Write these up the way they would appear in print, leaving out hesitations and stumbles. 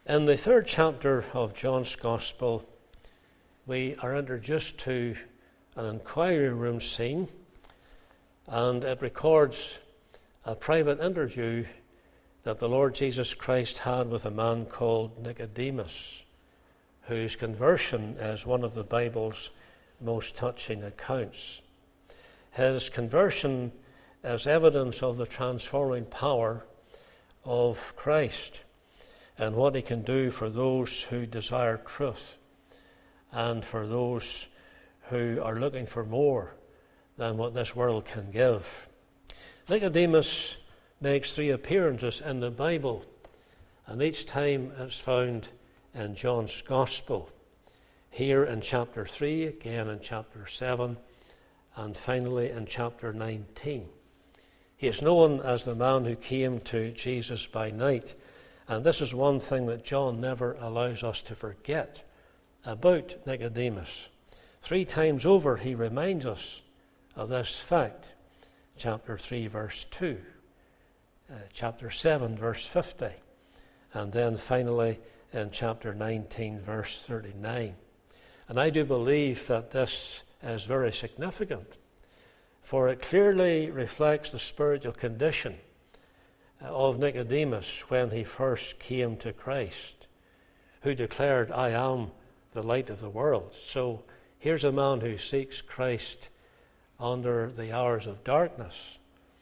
In the third chapter of John's Gospel, we are introduced to an inquiry room scene, and it records a private interview that the Lord Jesus Christ had with a man called Nicodemus, whose conversion is one of the Bible's most touching accounts. His conversion is evidence of the transforming power of Christ and what he can do for those who desire truth and for those who are looking for more than what this world can give. Nicodemus makes 3 appearances in the Bible, and each time it's found in John's Gospel. Here in chapter 3, again in chapter 7, and finally in chapter 19. He is known as the man who came to Jesus by night, and this is one thing that John never allows us to forget about Nicodemus. 3 times over he reminds us of this fact. Chapter 3 verse 2, chapter 7 verse 50, and then finally in chapter 19 verse 39. And I do believe that this is very significant, for it clearly reflects the spiritual condition of Nicodemus when he first came to Christ, who declared, "I am the light of the world." So here's a man who seeks Christ under the hours of darkness,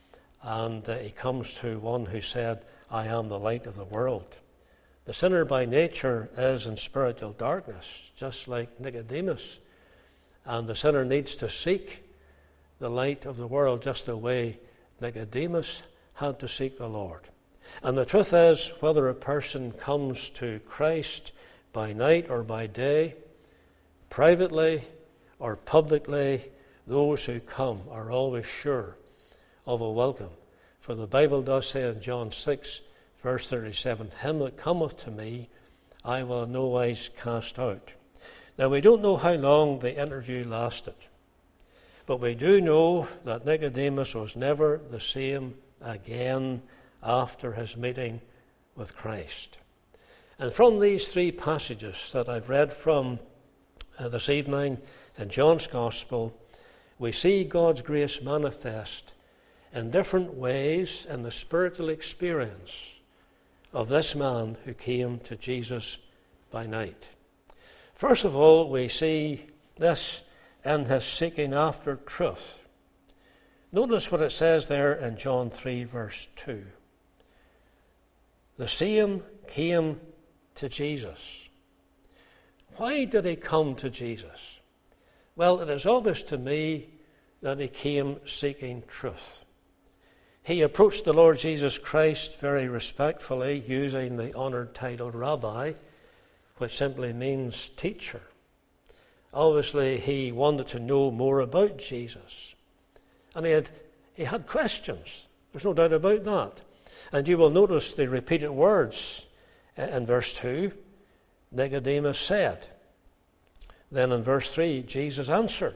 and he comes to one who said, "I am the light of the world." The sinner by nature is in spiritual darkness, just like Nicodemus, and the sinner needs to seek the light of the world just the way Nicodemus had to seek the Lord. And the truth is, whether a person comes to Christ by night or by day, privately or publicly, those who come are always sure of a welcome. For the Bible does say in John 6, verse 37, "Him that cometh to me, I will in no wise cast out." Now, we don't know how long the interview lasted, but we do know that Nicodemus was never the same again after his meeting with Christ. And from these 3 passages that I've read from this evening in John's Gospel, we see God's grace manifest in different ways in the spiritual experience of this man who came to Jesus by night. First of all, we see this in his seeking after truth. Notice what it says there in John 3, verse 2. The same came to Jesus. Why did he come to Jesus? Well, it is obvious to me that he came seeking truth. He approached the Lord Jesus Christ very respectfully, using the honored title Rabbi, which simply means teacher. Obviously, he wanted to know more about Jesus. And he had questions. There's no doubt about that. And you will notice the repeated words in verse 2. Nicodemus said. Then in verse 3, Jesus answered.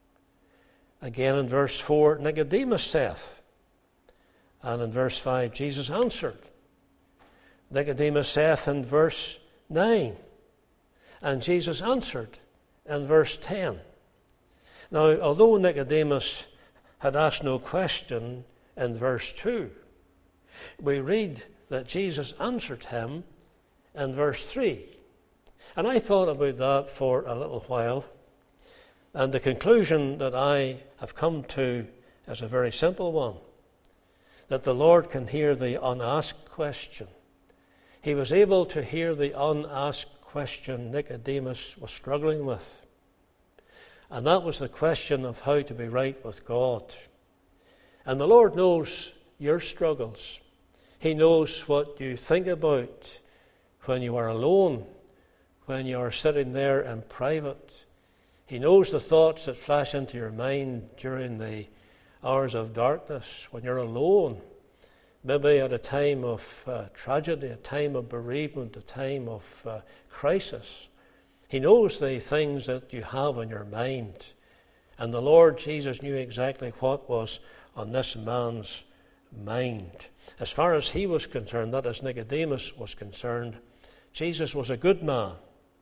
Again in verse 4, Nicodemus saith. And in verse 5, Jesus answered. Nicodemus saith in verse 9. And Jesus answered in verse 10. Now, although Nicodemus had asked no question in verse 2, we read that Jesus answered him in verse 3. And I thought about that for a little while, and the conclusion that I have come to is a very simple one, that the Lord can hear the unasked question. He was able to hear the unasked question Nicodemus was struggling with. And that was the question of how to be right with God. And the Lord knows your struggles. He knows what you think about when you are alone, when you are sitting there in private. He knows the thoughts that flash into your mind during the hours of darkness, when you're alone, maybe at a time of tragedy, a time of bereavement, a time of crisis. He knows the things that you have on your mind. And the Lord Jesus knew exactly what was on this man's mind. As far as he was concerned, that as Nicodemus was concerned, Jesus was a good man,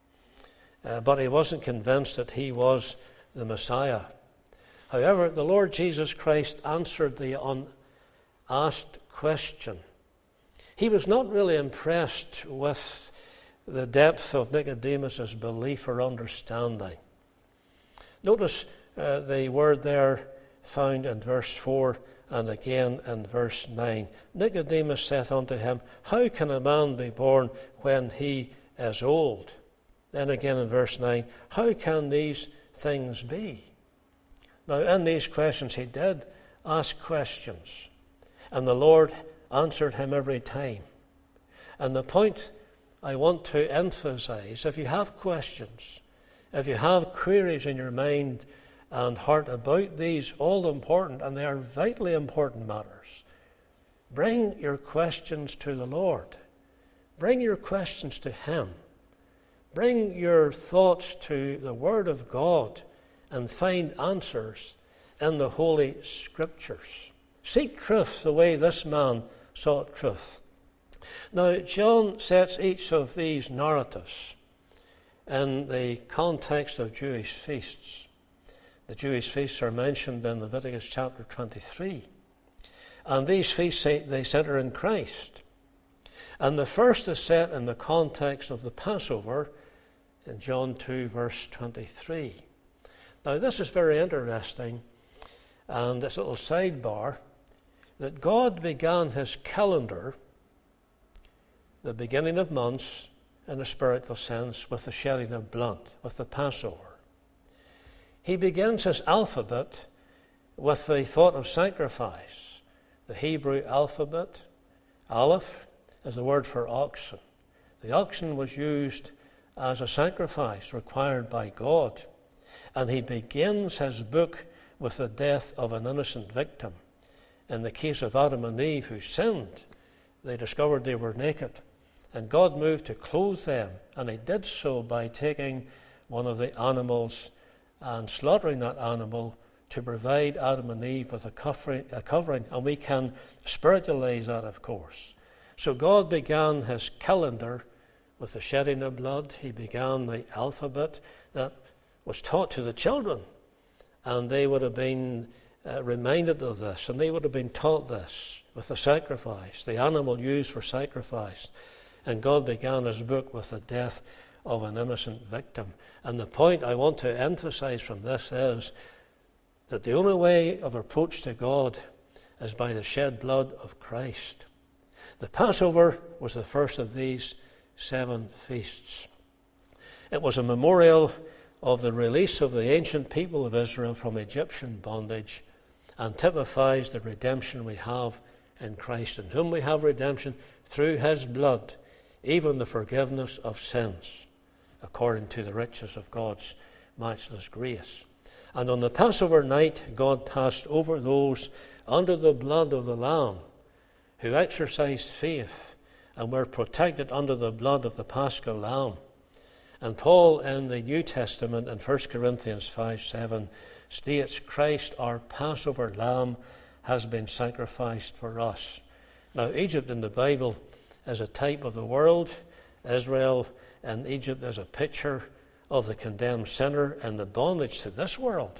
but he wasn't convinced that he was the Messiah. However, the Lord Jesus Christ answered the unasked question. He was not really impressed with the depth of Nicodemus's belief or understanding. Notice the word there found in verse 4 and again in verse 9. Nicodemus saith unto him, How can a man be born when he is old? Then again in verse 9, How can these things be? Now in these questions he did ask questions, and the Lord answered him every time. And the point I want to emphasize, if you have questions, if you have queries in your mind and heart about these all important, and they are vitally important matters, bring your questions to the Lord. Bring your questions to Him. Bring your thoughts to the Word of God and find answers in the Holy Scriptures. Seek truth the way this man sought truth. Now, John sets each of these narratives in the context of Jewish feasts. The Jewish feasts are mentioned in Leviticus chapter 23. And these feasts, they center in Christ. And the first is set in the context of the Passover in John 2, verse 23. Now, this is very interesting, and this little sidebar, that God began His calendar, the beginning of months, in a spiritual sense, with the shedding of blood, with the Passover. He begins His alphabet with the thought of sacrifice. The Hebrew alphabet, Aleph, is the word for oxen. The oxen was used as a sacrifice required by God. And He begins His book with the death of an innocent victim. In the case of Adam and Eve, who sinned, they discovered they were naked. And God moved to clothe them, and He did so by taking one of the animals and slaughtering that animal to provide Adam and Eve with a covering. And we can spiritualize that, of course. So God began His calendar with the shedding of blood. He began the alphabet that was taught to the children, and they would have been reminded of this, and they would have been taught this with the sacrifice, the animal used for sacrifice. And God began His book with the death of an innocent victim. And the point I want to emphasize from this is that the only way of approach to God is by the shed blood of Christ. The Passover was the first of these 7 feasts. It was a memorial of the release of the ancient people of Israel from Egyptian bondage, and typifies the redemption we have in Christ, in whom we have redemption through His blood, even the forgiveness of sins, according to the riches of God's matchless grace. And on the Passover night, God passed over those under the blood of the Lamb who exercised faith and were protected under the blood of the Paschal Lamb. And Paul in the New Testament in 1 Corinthians 5:7 states, Christ, our Passover Lamb, has been sacrificed for us. Now, Egypt in the Bible is a type of the world. Israel and Egypt is a picture of the condemned sinner and the bondage to this world.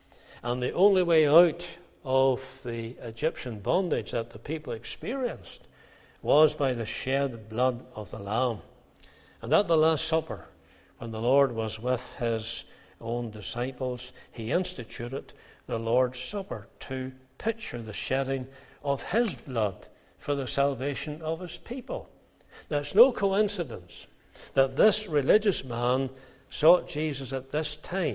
And the only way out of the Egyptian bondage that the people experienced was by the shed blood of the Lamb. And at the Last Supper, when the Lord was with His own disciples, He instituted the Lord's Supper to picture the shedding of His blood for the salvation of His people. Now, it's no coincidence that this religious man sought Jesus at this time.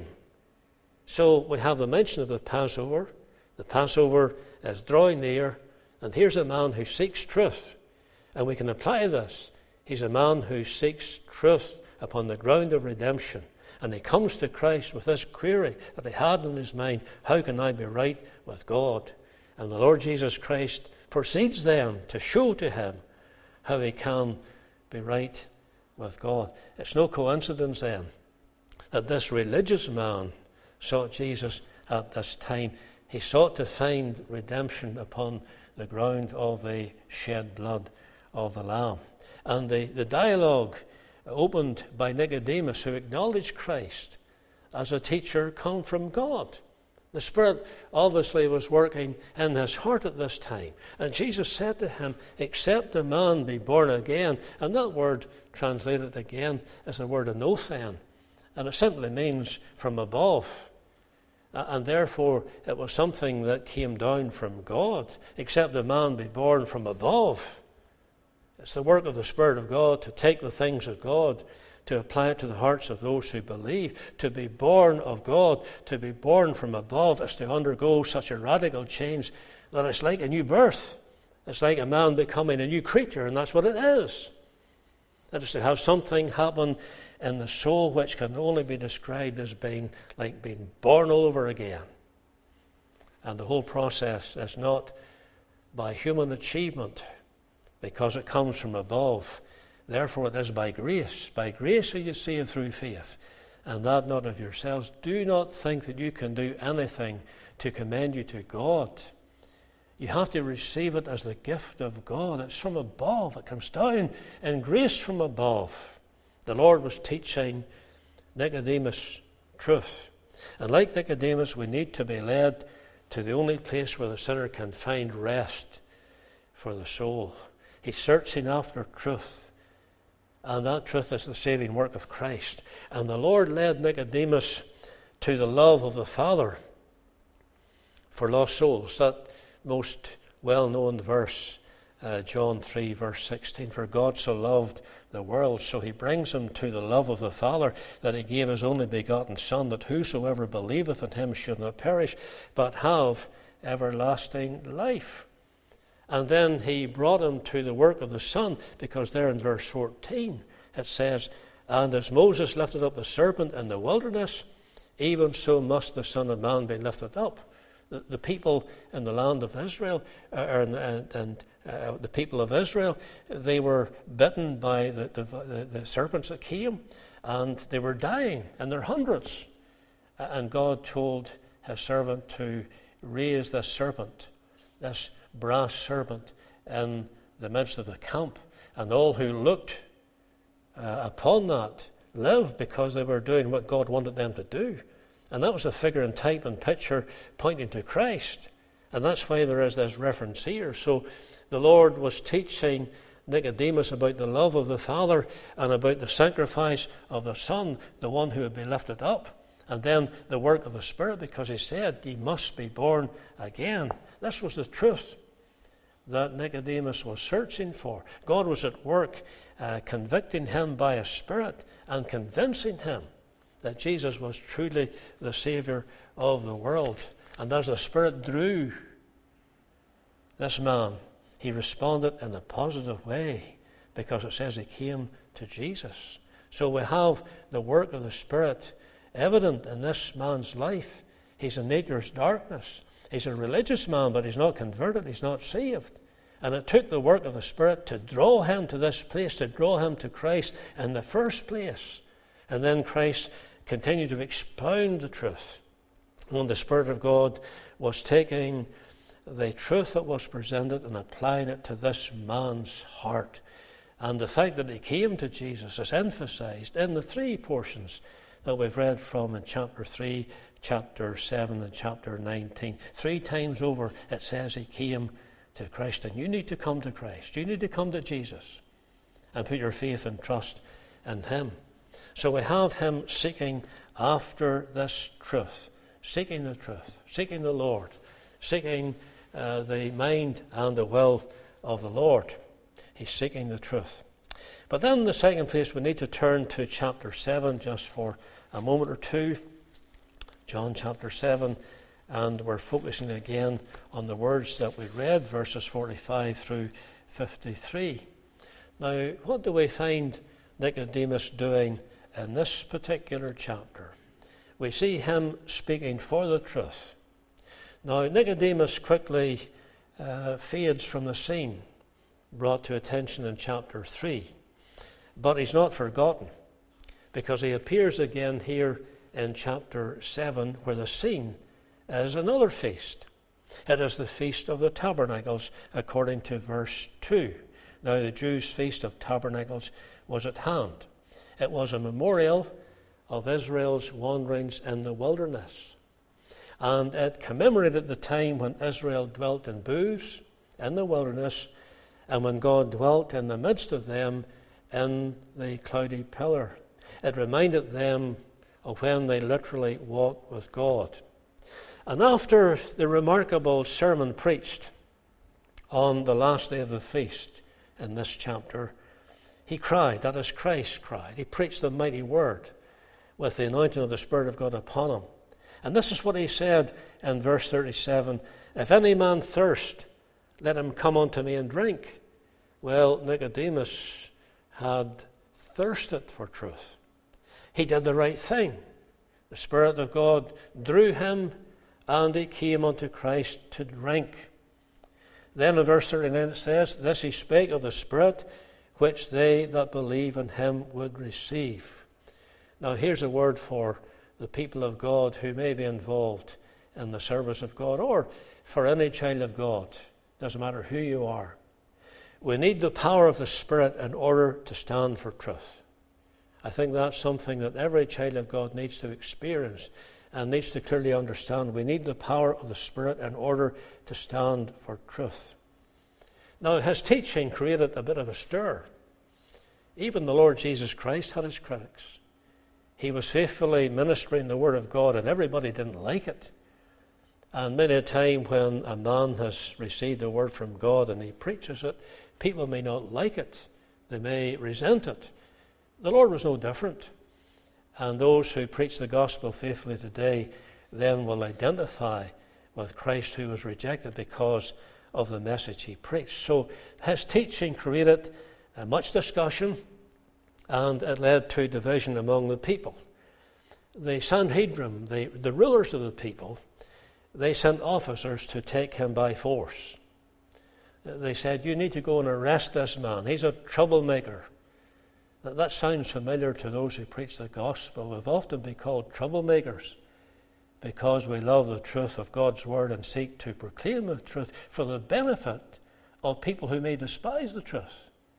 So we have the mention of the Passover. The Passover is drawing near, and here's a man who seeks truth. And we can apply this. He's a man who seeks truth upon the ground of redemption. And he comes to Christ with this query that he had in his mind: how can I be right with God? And the Lord Jesus Christ proceeds then to show to him how he can be right with God. It's no coincidence then that this religious man sought Jesus at this time. He sought to find redemption upon the ground of the shed blood of the Lamb. And the dialogue opened by Nicodemus, who acknowledged Christ as a teacher come from God. The Spirit obviously was working in his heart at this time. And Jesus said to him, except a man be born again. And that word translated again is the word anothen. And it simply means from above. And therefore it was something that came down from God. Except a man be born from above. It's the work of the Spirit of God to take the things of God, to apply it to the hearts of those who believe. To be born of God, to be born from above, is to undergo such a radical change that it's like a new birth. It's like a man becoming a new creature, and that's what it is. It is to have something happen in the soul which can only be described as being like being born all over again. And the whole process is not by human achievement, because it comes from above. Therefore it is by grace. By grace are you saved through faith, and that not of yourselves. Do not think that you can do anything to commend you to God. You have to receive it as the gift of God. It's from above. It comes down in grace from above. The Lord was teaching Nicodemus truth. And like Nicodemus, we need to be led to the only place where the sinner can find rest for the soul. He's searching after truth. And that truth is the saving work of Christ. And the Lord led Nicodemus to the love of the Father for lost souls. That most well-known verse, John 3, verse 16, for God so loved the world, so he brings him to the love of the Father, that he gave his only begotten Son, that whosoever believeth in him should not perish, but have everlasting life. And then he brought him to the work of the Son, because there in verse 14 it says, and as Moses lifted up the serpent in the wilderness, even so must the Son of Man be lifted up. The people in the land of Israel, the people of Israel, they were bitten by the serpents that came, and they were dying in their hundreds. And God told his servant to raise this serpent, this brass serpent, in the midst of the camp. And all who looked upon that lived, because they were doing what God wanted them to do. And that was a figure and type and picture pointing to Christ. And that's why there is this reference here. So the Lord was teaching Nicodemus about the love of the Father and about the sacrifice of the Son, the one who would be lifted up. And then the work of the Spirit, because he said, ye must be born again. This was the truth that Nicodemus was searching for. God was at work convicting him by his Spirit and convincing him that Jesus was truly the Saviour of the world. And as the Spirit drew this man, he responded in a positive way, because it says he came to Jesus. So we have the work of the Spirit evident in this man's life. He's in nature's darkness. He's a religious man, but he's not converted, he's not saved. And it took the work of the Spirit to draw him to this place, to draw him to Christ in the first place. And then Christ continued to expound the truth. When the Spirit of God was taking the truth that was presented and applying it to this man's heart. And the fact that he came to Jesus is emphasized in the three portions that we've read from in chapter 3, chapter 7, and chapter 19. 3 times over it says he came to Christ. And you need to come to Christ. You need to come to Jesus and put your faith and trust in him. So we have him seeking after this truth, seeking the truth, seeking the Lord, seeking the mind and the will of the Lord. He's seeking the truth. But then in the second place, we need to turn to chapter 7 just for a moment or two. John chapter 7, and we're focusing again on the words that we read, verses 45 through 53. Now, what do we find Nicodemus doing in this particular chapter? We see him speaking for the truth. Now, Nicodemus quickly fades from the scene, brought to attention in chapter 3. But he's not forgotten, because he appears again here in chapter 7, where the scene is another feast. It is the Feast of the Tabernacles, according to verse 2. Now, the Jews' Feast of Tabernacles was at hand. It was a memorial of Israel's wanderings in the wilderness. And it commemorated the time when Israel dwelt in booths in the wilderness, and when God dwelt in the midst of them in the cloudy pillar. It reminded them of when they literally walked with God. And after the remarkable sermon preached on the last day of the feast in this chapter, he cried, that is, Christ cried. He preached the mighty word with the anointing of the Spirit of God upon him. And this is what he said in verse 37, if any man thirst, let him come unto me and drink. Well, Nicodemus had thirsted for truth. He did the right thing. The Spirit of God drew him, and he came unto Christ to drink. Then in verse 39 it says, this he spake of the Spirit, which they that believe in him would receive. Now here's a word for the people of God who may be involved in the service of God, or for any child of God. Doesn't matter who you are. We need the power of the Spirit in order to stand for truth. I think that's something that every child of God needs to experience and needs to clearly understand. We need the power of the Spirit in order to stand for truth. Now, his teaching created a bit of a stir. Even the Lord Jesus Christ had his critics. He was faithfully ministering the Word of God, and everybody didn't like it. And many a time when a man has received the Word from God and he preaches it, people may not like it. They may resent it. The Lord was no different. And those who preach the gospel faithfully today then will identify with Christ, who was rejected because of the message he preached. So his teaching created much discussion, and it led to division among the people. The Sanhedrin, the rulers of the people, they sent officers to take him by force. They said, you need to go and arrest this man. He's a troublemaker. That sounds familiar to those who preach the gospel. We've often been called troublemakers because we love the truth of God's word and seek to proclaim the truth for the benefit of people who may despise the truth.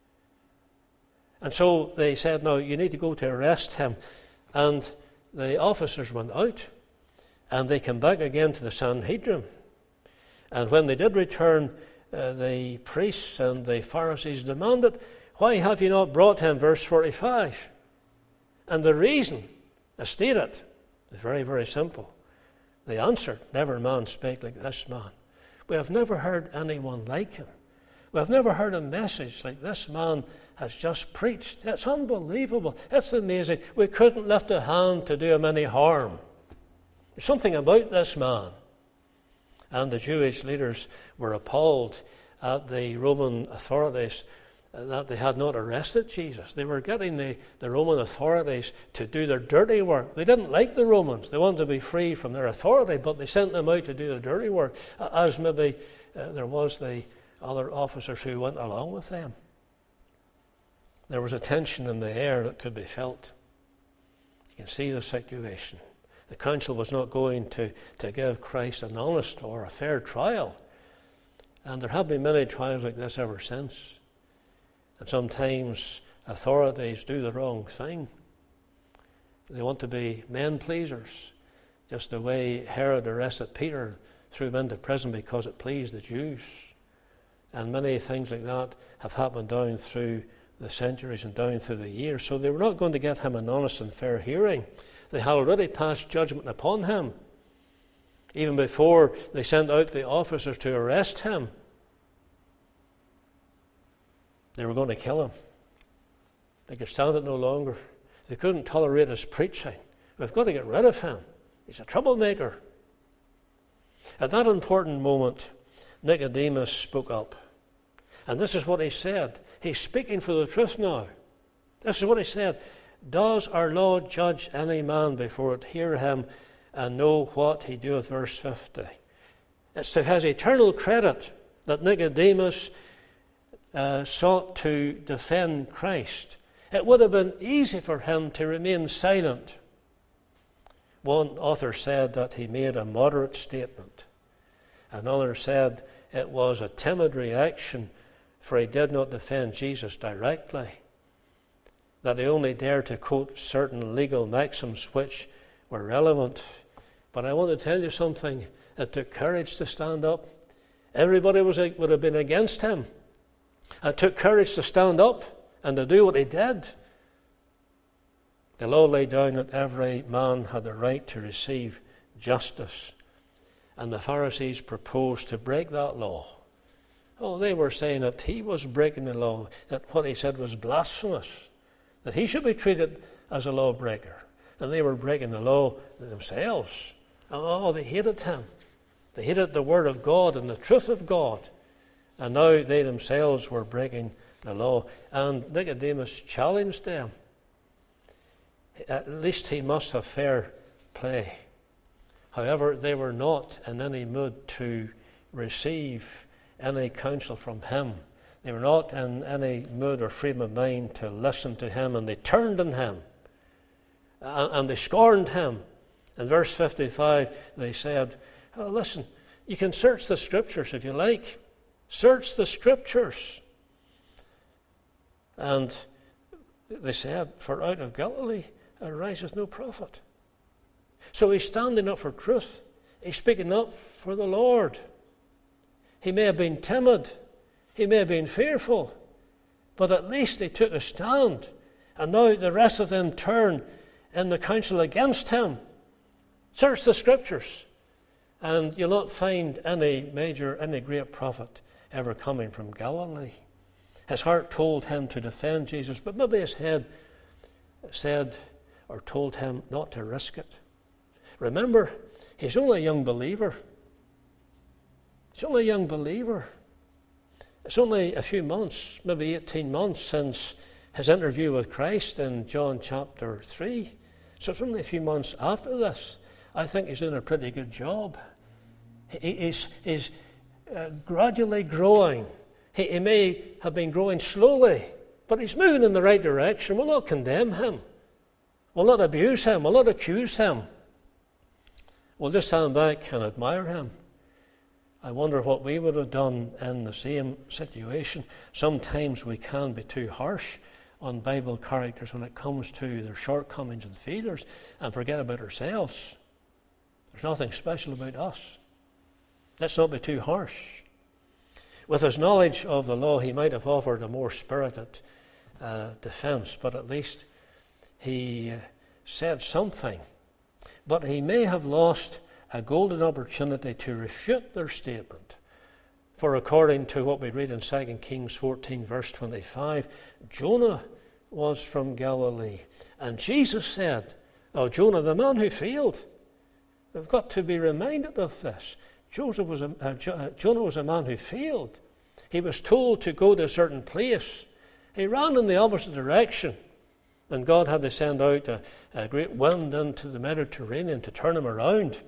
And so they said, no, you need to go to arrest him. And the officers went out, and they came back again to the Sanhedrin. And when they did return, the priests and the Pharisees demanded, why have you not brought him? Verse 45. And the reason is stated is very, very simple. They answered, never man spake like this man. We have never heard anyone like him. We have never heard a message like this man has just preached. It's unbelievable. It's amazing. We couldn't lift a hand to do him any harm. There's something about this man. And the Jewish leaders were appalled at the Roman authorities that they had not arrested Jesus. They were getting the Roman authorities to do their dirty work. They didn't like the Romans. They wanted to be free from their authority, but they sent them out to do the dirty work, as maybe there was the other officers who went along with them. There was a tension in the air that could be felt. You can see the situation. The council was not going to give Christ an honest or a fair trial. And there have been many trials like this ever since. And sometimes authorities do the wrong thing. They want to be men pleasers, just the way Herod arrested Peter, threw him into prison because it pleased the Jews. And many things like that have happened down through the centuries and down through the years. So they were not going to give him an honest and fair hearing. They had already passed judgment upon him, even before they sent out the officers to arrest him. They were going to kill him. They could stand it no longer. They couldn't tolerate his preaching. We've got to get rid of him. He's a troublemaker. At that important moment, Nicodemus spoke up. And this is what he said. He's speaking for the truth now. This is what he said. Does our Lord judge any man before it hear him and know what he doeth? Verse 50. It's to his eternal credit that Nicodemus sought to defend Christ. It would have been easy for him to remain silent. One author said that he made a moderate statement. Another said it was a timid reaction, for he did not defend Jesus directly. that he only dared to quote certain legal maxims which were relevant. But I want to tell you something. It took courage to stand up. Everybody would have been against him. It took courage to stand up and to do what he did. The law laid down that every man had the right to receive justice. And the Pharisees proposed to break that law. Oh, they were saying that he was breaking the law, that what he said was blasphemous, that he should be treated as a lawbreaker. And they were breaking the law themselves. Oh, they hated him. They hated the Word of God and the truth of God. And now they themselves were breaking the law. And Nicodemus challenged them. At least he must have fair play. However, they were not in any mood to receive any counsel from him. They were not in any mood or frame of mind to listen to him, and they turned on him. And they scorned him. In verse 55, they said, oh, listen, you can search the Scriptures if you like. Search the Scriptures. And they said, for out of Galilee arises no prophet. So he's standing up for truth. He's speaking up for the Lord. He may have been timid. He may have been fearful. But at least he took a stand. And now the rest of them turn in the council against him. Search the Scriptures. And you'll not find any great prophet ever coming from Galilee. His heart told him to defend Jesus, but maybe his head said or told him not to risk it. Remember, he's only a young believer. He's only a young believer. It's only a few months, maybe 18 months since his interview with Christ in John chapter 3. So it's only a few months after this. I think he's doing a pretty good job. He's gradually growing. He may have been growing slowly, but he's moving in the right direction. We'll not condemn him. We'll not abuse him. We'll not accuse him. We'll just stand back and admire him. I wonder what we would have done in the same situation. Sometimes we can be too harsh on Bible characters when it comes to their shortcomings and failures and forget about ourselves. There's nothing special about us. Let's not be too harsh. With his knowledge of the law, he might have offered a more spirited defense, but at least he said something. But he may have lost a golden opportunity to refute their statement. For according to what we read in 2 Kings 14, verse 25, Jonah was from Galilee. And Jesus said, oh, Jonah, the man who failed. We've got to be reminded of this. Jonah was a man who failed. He was told to go to a certain place. He ran in the opposite direction. And God had to send out a great wind into the Mediterranean to turn him around.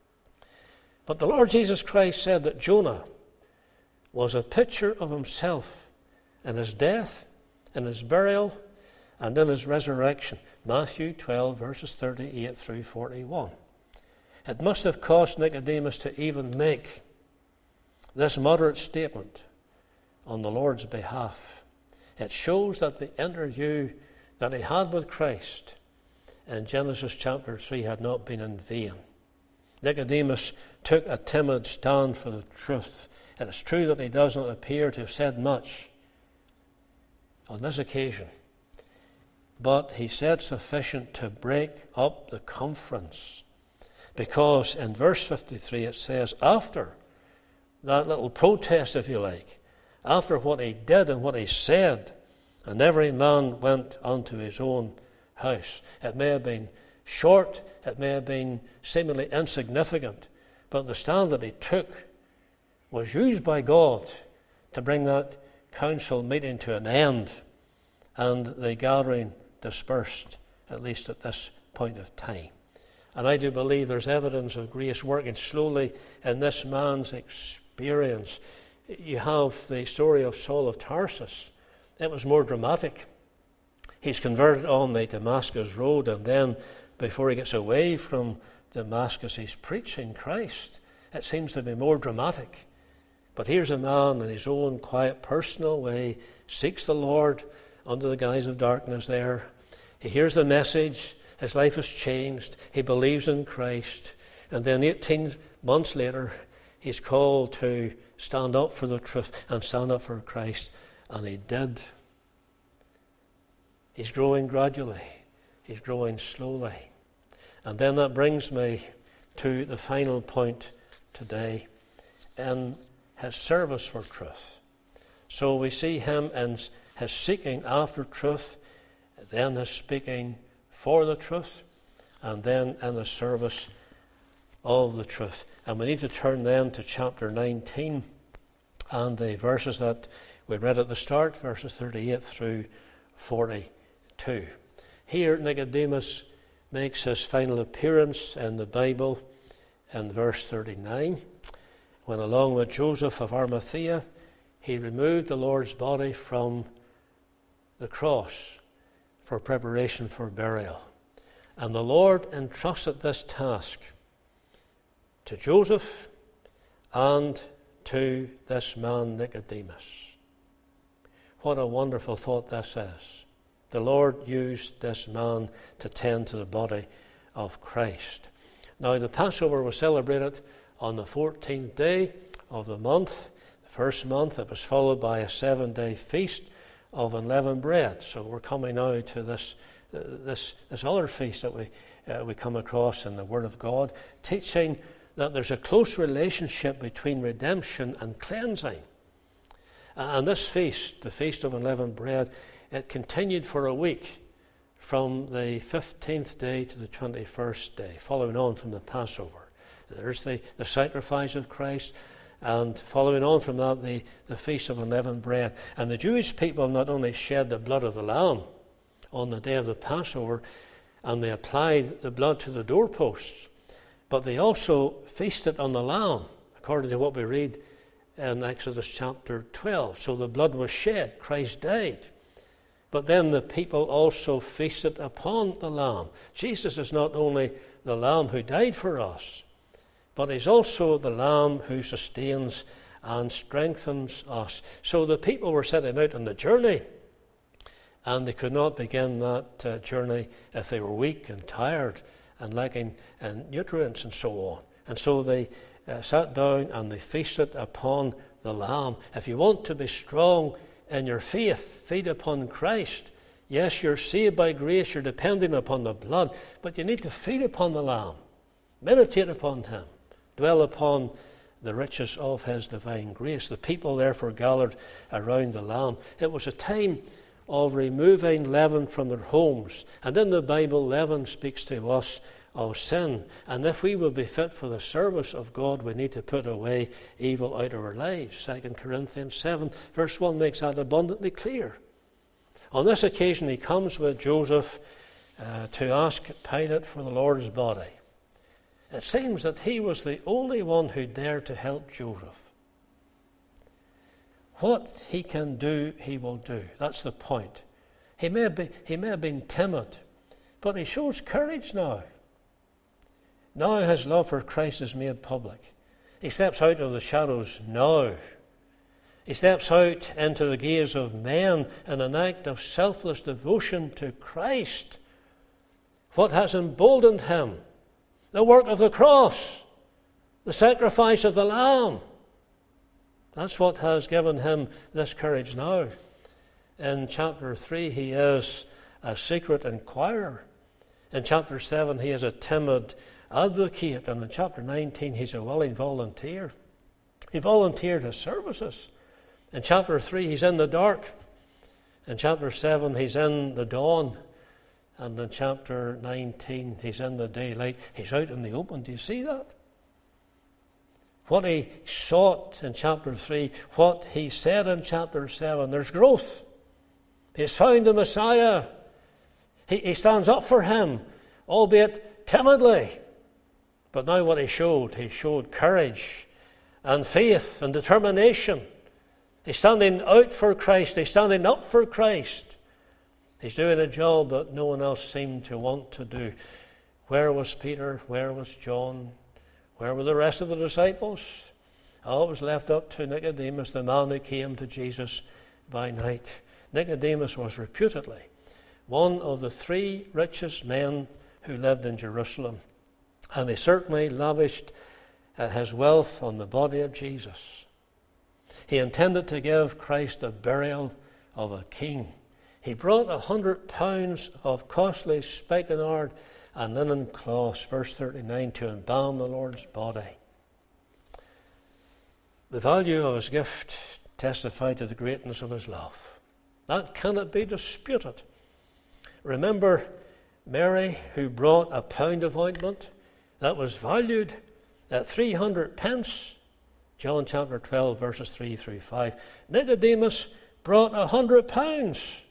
But the Lord Jesus Christ said that Jonah was a picture of himself in his death, in his burial, and in his resurrection. Matthew 12, verses 38 through 41. It must have cost Nicodemus to even make this moderate statement on the Lord's behalf. It shows that the interview that he had with Christ in Genesis chapter 3 had not been in vain. Nicodemus took a timid stand for the truth. It is true that he does not appear to have said much on this occasion, but he said sufficient to break up the conference. Because in verse 53 it says, after that little protest, if you like, after what he did and what he said, and every man went unto his own house. It may have been short, it may have been seemingly insignificant, but the stand that he took was used by God to bring that council meeting to an end, and the gathering dispersed, at least at this point of time. And I do believe there's evidence of grace working slowly in this man's experience. You have the story of Saul of Tarsus. It was more dramatic. He's converted on the Damascus road, and then before he gets away from Damascus, he's preaching Christ. It seems to be more dramatic. But here's a man in his own quiet, personal way, seeks the Lord, under the guise of darkness there. He hears the message. His life has changed. He believes in Christ. And then 18 months later, he's called to stand up for the truth and stand up for Christ. And he did. He's growing gradually. He's growing slowly. And then that brings me to the final point today in his service for truth. So we see him in his seeking after truth, then his speaking for the truth, and then in the service of the truth. And we need to turn then to chapter 19 and the verses that we read at the start, verses 38 through 42. Here Nicodemus makes his final appearance in the Bible in verse 39, when along with Joseph of Arimathea, he removed the Lord's body from the cross for preparation for burial. And the Lord entrusted this task to Joseph and to this man Nicodemus. What a wonderful thought this is. The Lord used this man to tend to the body of Christ. Now the Passover was celebrated on the 14th day of the month, the first month. It was followed by a 7-day feast of unleavened bread. So we're coming now to this other feast that we come across in the Word of God, teaching that there's a close relationship between redemption and cleansing. And this feast, the Feast of Unleavened Bread, it continued for a week from the 15th day to the 21st day, following on from the Passover. There's the sacrifice of Christ, and following on from that, the Feast of Unleavened Bread. And the Jewish people not only shed the blood of the Lamb on the day of the Passover, and they applied the blood to the doorposts, but they also feasted on the Lamb, according to what we read in Exodus chapter 12. So the blood was shed, Christ died. But then the people also feasted upon the Lamb. Jesus is not only the Lamb who died for us, but he's also the Lamb who sustains and strengthens us. So the people were setting out on the journey, and they could not begin that journey if they were weak and tired and lacking in nutrients and so on. And so they sat down and they feasted upon the Lamb. If you want to be strong in your faith, feed upon Christ. Yes, you're saved by grace, you're depending upon the blood, but you need to feed upon the Lamb. Meditate upon him. Dwell upon the riches of his divine grace. The people therefore gathered around the Lamb. It was a time of removing leaven from their homes. And in the Bible, leaven speaks to us of sin. And if we will be fit for the service of God, we need to put away evil out of our lives. 2 Corinthians 7 verse 1 makes that abundantly clear. On this occasion, he comes with Joseph to ask Pilate for the Lord's body. It seems that he was the only one who dared to help Joseph. What he can do, he will do. That's the point. He may have been timid, but he shows courage now. Now his love for Christ is made public. He steps out of the shadows now. He steps out into the gaze of men in an act of selfless devotion to Christ. What has emboldened him? The work of the cross, the sacrifice of the Lamb. That's what has given him this courage now. In chapter 3, he is a secret inquirer. In chapter 7, he is a timid advocate. And in chapter 19, he's a willing volunteer. He volunteered his services. In chapter 3, he's in the dark. In chapter 7, he's in the dawn. And in chapter 19, he's in the daylight. He's out in the open. Do you see that? What he sought in chapter 3, what he said in chapter 7, there's growth. He's found the Messiah. He stands up for him, albeit timidly. But now what he showed courage and faith and determination. He's standing out for Christ. He's standing up for Christ. He's doing a job that no one else seemed to want to do. Where was Peter? Where was John? Where were the rest of the disciples? Oh, it was left up to Nicodemus, the man who came to Jesus by night. Nicodemus was reputedly one of the 3 richest men who lived in Jerusalem, and he certainly lavished his wealth on the body of Jesus. He intended to give Christ the burial of a king. He brought 100 pounds of costly spikenard and linen cloths, verse 39, to embalm the Lord's body. The value of his gift testified to the greatness of his love. That cannot be disputed. Remember Mary, who brought a pound of ointment that was valued at 300 pence. John chapter 12, verses 3 through 5. Nicodemus brought 100 pounds.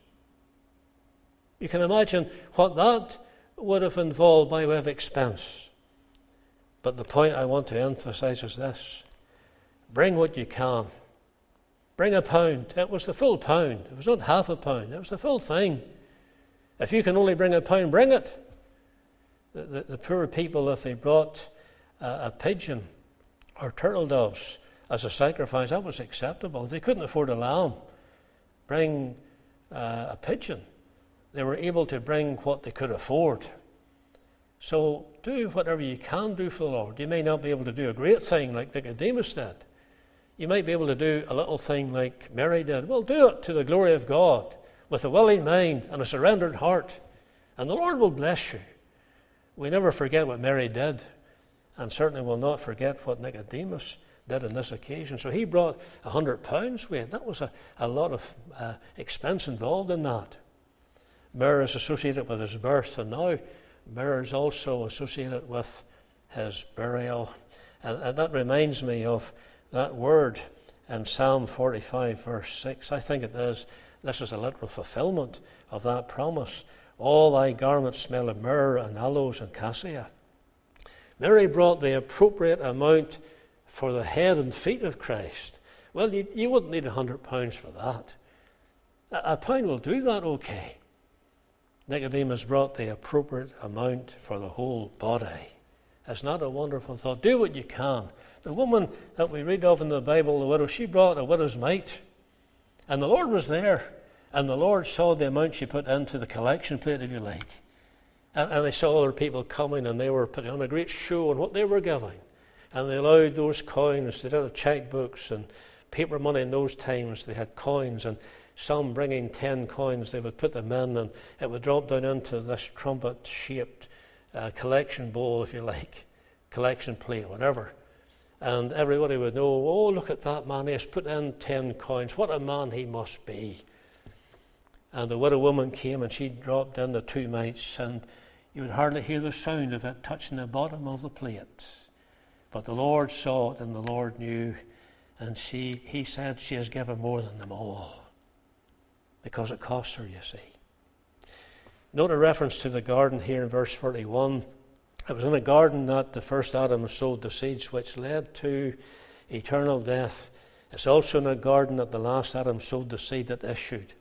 You can imagine what that would have involved by way of expense. But the point I want to emphasize is this. Bring what you can. Bring a pound. It was the full pound. It was not half a pound. It was the full thing. If you can only bring a pound, bring it. The poor people, if they brought a pigeon or turtle doves as a sacrifice, that was acceptable. If they couldn't afford a lamb, bring a pigeon. They were able to bring what they could afford. So do whatever you can do for the Lord. You may not be able to do a great thing like Nicodemus did. You might be able to do a little thing like Mary did. Well, do it to the glory of God with a willing mind and a surrendered heart, and the Lord will bless you. We never forget what Mary did, and certainly will not forget what Nicodemus did on this occasion. So he brought 100 pounds weight. That was a lot of expense involved in that. Myrrh is associated with his birth, and now myrrh is also associated with his burial. And that reminds me of that word in Psalm 45, verse 6. I think it is. This is a literal fulfillment of that promise. All thy garments smell of myrrh and aloes and cassia. Mary brought the appropriate amount for the head and feet of Christ. Well, you wouldn't need 100 pounds for that. A pound will do that okay. Nicodemus brought the appropriate amount for the whole body. It's not a wonderful thought. Do what you can. The woman that we read of in the Bible, the widow, she brought a widow's mite. And the Lord was there. And the Lord saw the amount she put into the collection plate, if you like. And they saw other people coming, and they were putting on a great show on what they were giving. And they allowed those coins. They didn't have checkbooks and paper money in those times. They had coins, and some bringing 10 coins, they would put them in, and it would drop down into this trumpet-shaped collection bowl, if you like, collection plate, whatever. And everybody would know, oh, look at that man, he has put in 10 coins. What a man he must be. And the widow woman came, and she dropped in the 2 mites, and you would hardly hear the sound of it touching the bottom of the plate. But the Lord saw it, and the Lord knew, and he said she has given more than them all. Because it cost her, you see. Note a reference to the garden here in verse 41. It was in a garden that the first Adam sowed the seeds which led to eternal death. It's also in a garden that the last Adam sowed the seed that issued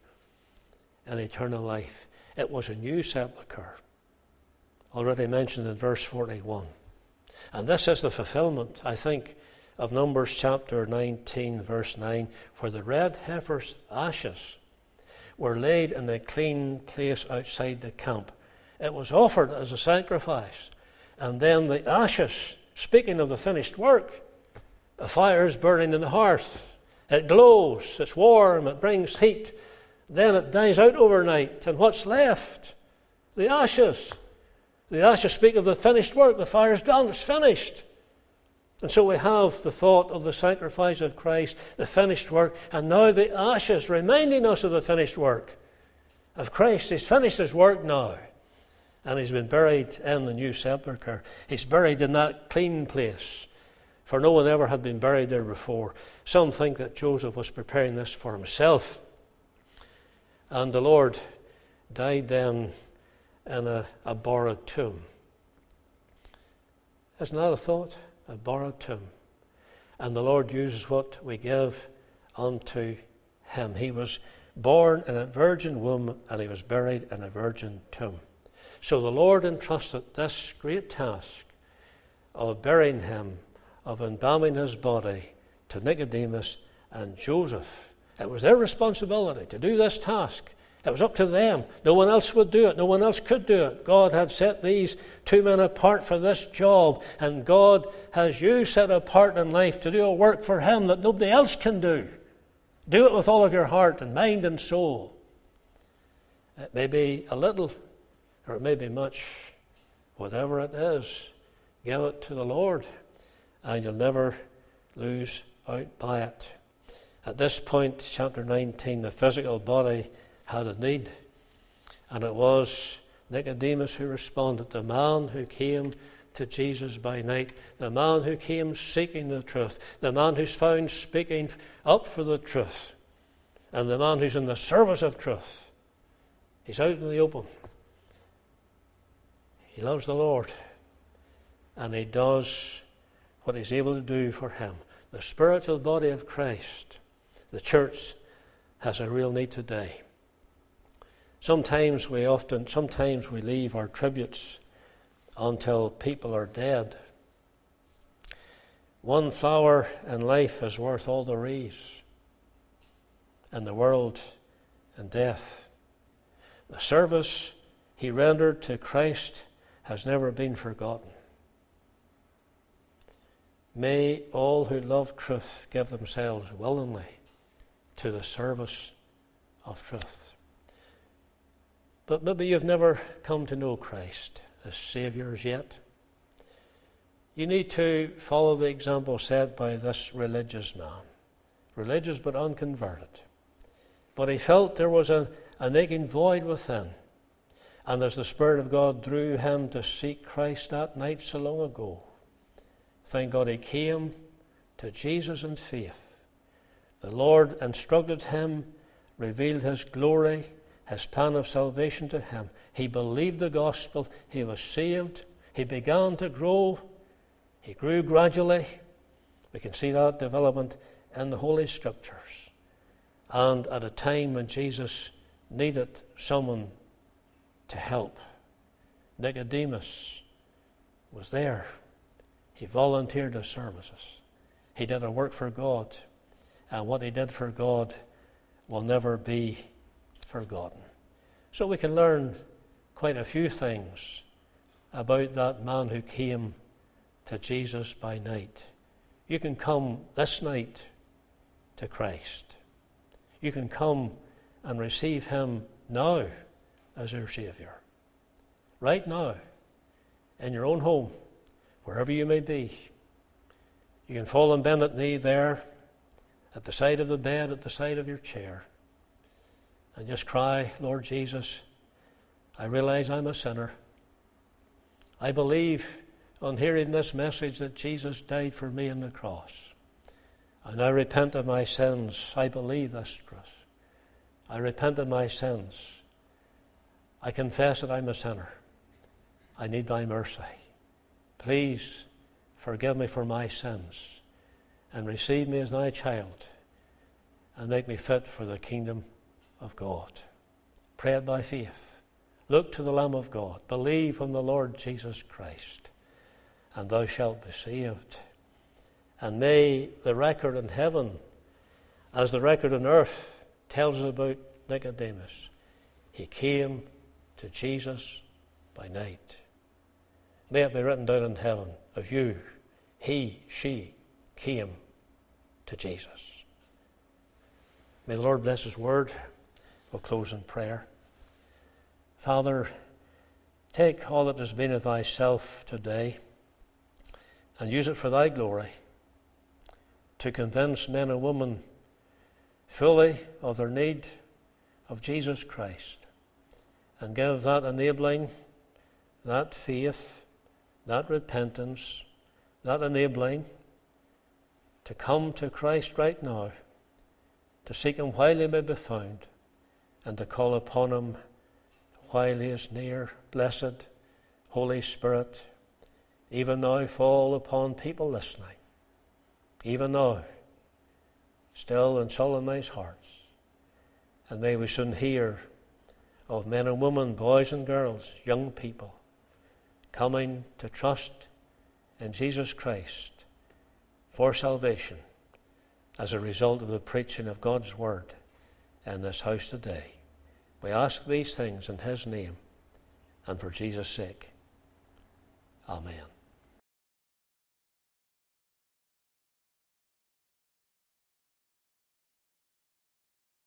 in eternal life. It was a new sepulchre, already mentioned in verse 41. And this is the fulfillment, I think, of Numbers chapter 19, verse 9, where the red heifer's ashes were laid in the clean place outside the camp. It was offered as a sacrifice. And then the ashes, speaking of the finished work, a fire is burning in the hearth. It glows, it's warm, it brings heat. Then it dies out overnight. And what's left? The ashes. The ashes speak of the finished work. The fire's done, it's finished. And so we have the thought of the sacrifice of Christ, the finished work, and now the ashes reminding us of the finished work of Christ. He's finished his work now, and he's been buried in the new sepulchre. He's buried in that clean place, for no one ever had been buried there before. Some think that Joseph was preparing this for himself, and the Lord died then in a borrowed tomb. Isn't that a thought? A borrowed tomb. And the Lord uses what we give unto him. He was born in a virgin womb, and he was buried in a virgin tomb. So the Lord entrusted this great task of burying him, of embalming his body, to Nicodemus and Joseph. It was their responsibility to do this task. It was up to them. No one else would do it. No one else could do it. God had set these two men apart for this job, and God has you set apart in life to do a work for Him that nobody else can do. Do it with all of your heart and mind and soul. It may be a little or it may be much. Whatever it is, give it to the Lord, and you'll never lose out by it. At this point, chapter 19, the physical body had a need, and it was Nicodemus who responded, the man who came to Jesus by night, the man who came seeking the truth, the man who's found speaking up for the truth, and the man who's in the service of truth. He's out in the open. He loves the Lord, and he does what he's able to do for Him. The spiritual body of Christ, the church, has a real need today. Sometimes we leave our tributes until people are dead. One flower in life is worth all the wreaths in the world and death. The service he rendered to Christ has never been forgotten. May all who love truth give themselves willingly to the service of truth. But maybe you've never come to know Christ as Saviour as yet. You need to follow the example set by this religious man. Religious but unconverted. But he felt there was an aching void within. And as the Spirit of God drew him to seek Christ that night so long ago, thank God he came to Jesus in faith. The Lord instructed him, revealed His glory, His plan of salvation to him. He believed the gospel. He was saved. He began to grow. He grew gradually. We can see that development in the Holy Scriptures. And at a time when Jesus needed someone to help, Nicodemus was there. He volunteered his services. He did a work for God. And what he did for God will never be forgotten. So we can learn quite a few things about that man who came to Jesus by night. You can come this night to Christ. You can come and receive Him now as your Saviour. Right now, in your own home, wherever you may be. You can fall on bended knee there, at the side of the bed, at the side of your chair, and just cry, Lord Jesus, I realize I'm a sinner. I believe on hearing this message that Jesus died for me on the cross. And I repent of my sins. I believe this truth. I repent of my sins. I confess that I'm a sinner. I need thy mercy. Please forgive me for my sins and receive me as thy child and make me fit for the kingdom of God. Pray it by faith. Look to the Lamb of God. Believe on the Lord Jesus Christ, and thou shalt be saved. And may the record in heaven, as the record on earth tells us about Nicodemus, he came to Jesus by night. May it be written down in heaven of you, he, she came to Jesus. May the Lord bless His word. We'll close in prayer. Father, take all that has been of thyself today and use it for thy glory to convince men and women fully of their need of Jesus Christ, and give that enabling, that faith, that repentance, that enabling to come to Christ right now, to seek Him while He may be found, and to call upon Him while He is near. Blessed Holy Spirit, even now fall upon people listening, even now, still and solemnize hearts. And may we soon hear of men and women, boys and girls, young people, coming to trust in Jesus Christ for salvation as a result of the preaching of God's word in this house today. We ask these things in his name and for Jesus' sake. Amen.